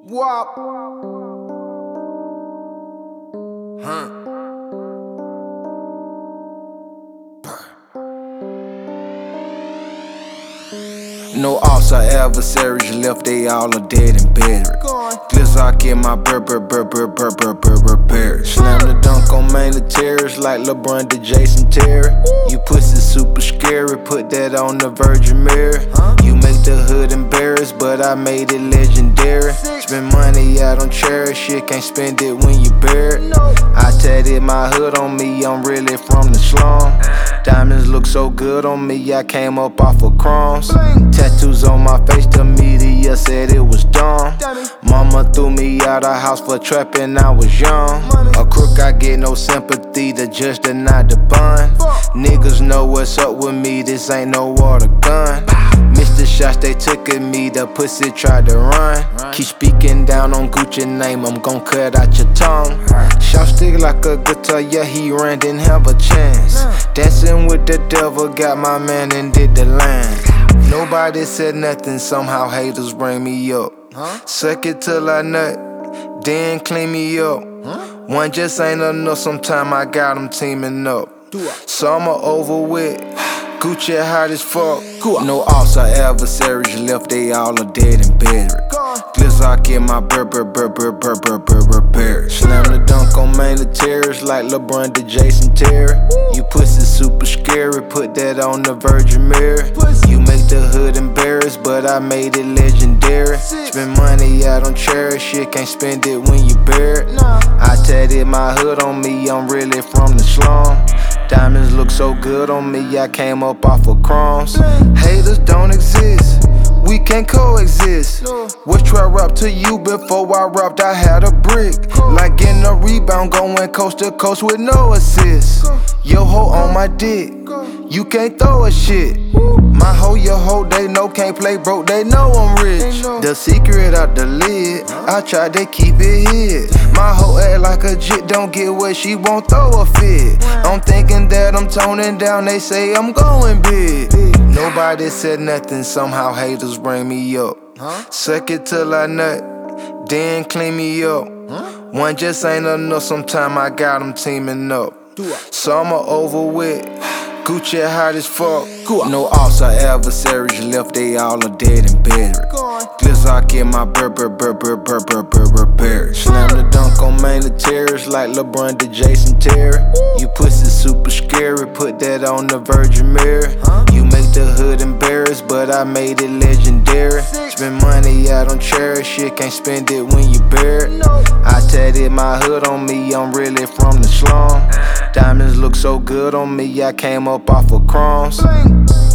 Wop. Huh. No odds or adversaries left, they all are dead and buried. Glizzard in my bird. Slam the dunk on mainly terrorists like LeBron to Jason Terry. You pussy super scary, put that on the Virgin Mary. You make the hood embarrassed, but I made it legendary. Spend money I don't cherish, shit can't spend it when you bury it. I tatted my hood on me, I'm really from the slum. Diamonds look so good on me, I came up off of crumbs. Tattoos on my face, the media said it was dumb. Mama threw me out of house for trapping, I was young. A crook, I get no sympathy, the judge denied the bond. Niggas know what's up with me, this ain't no water gun. Missed the shots they took at me, the pussy tried to run. Keep speaking down on Gucci name, I'm gon' cut out your tongue. Shout stick like a guitar, yeah he ran, didn't have a chance. Dancing with the devil, got my man and did the line. Nobody said nothing, somehow haters bring me up. Suck it till I nut, then clean me up. One just ain't enough, sometime I got them teaming up. Summer over with, Gucci hot as fuck. No odds or adversaries left, they all are dead and buried. Glizzard in my bird. Slam the dunk on mainly terrorists like LeBron to Jason Terry. You pussy super scary, put that on the Virgin Mary. You make the hood embarrassed, but I made it legendary. Spend money I don't cherish, shit can't spend it when you bury it. I tatted my hood on me, I'm really from the slum. Diamonds look so good on me, I came up off of crumbs. Haters don't exist, we can't coexist. Was try rap to you before I rapped, I had a brick. Like getting a rebound, going coast to coast with no assist. Yo ho on my dick, you can't throw a shit. My hoe, your hoe, they know can't play broke, they know I'm rich. The secret out the lid, I tried to keep it hid. My hoe act like a jit, don't get what she won't throw a fit. I'm thinking that I'm toning down, they say I'm going big. Nobody said nothing, somehow haters bring me up. Suck it till I nut, then clean me up. One just ain't enough, sometime I got them teaming up. Summer over with, Gucci hot as fuck. No odds or adversaries left, they all are dead and buried. Glizzard in my bird. Slam the dunk on mainly terrorists like LeBron to Jason Terry. You pussy super scary, put that on the Virgin Mary. You make the hood embarrassed, but I made it legendary. Spend money I don't cherish, shit can't spend it when you bury it. I tatted my hood on me, I'm really from the slum. Diamonds look so good on me, I came up off of crumbs.